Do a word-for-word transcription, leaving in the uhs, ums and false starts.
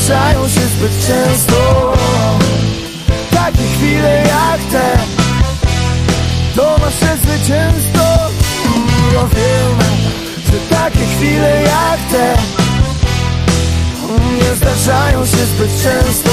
zdarzają się zbyt często. Takie chwile jak te to nasze zwycięstwo. Ja wiem, że takie chwile jak te nie zdarzają się zbyt często.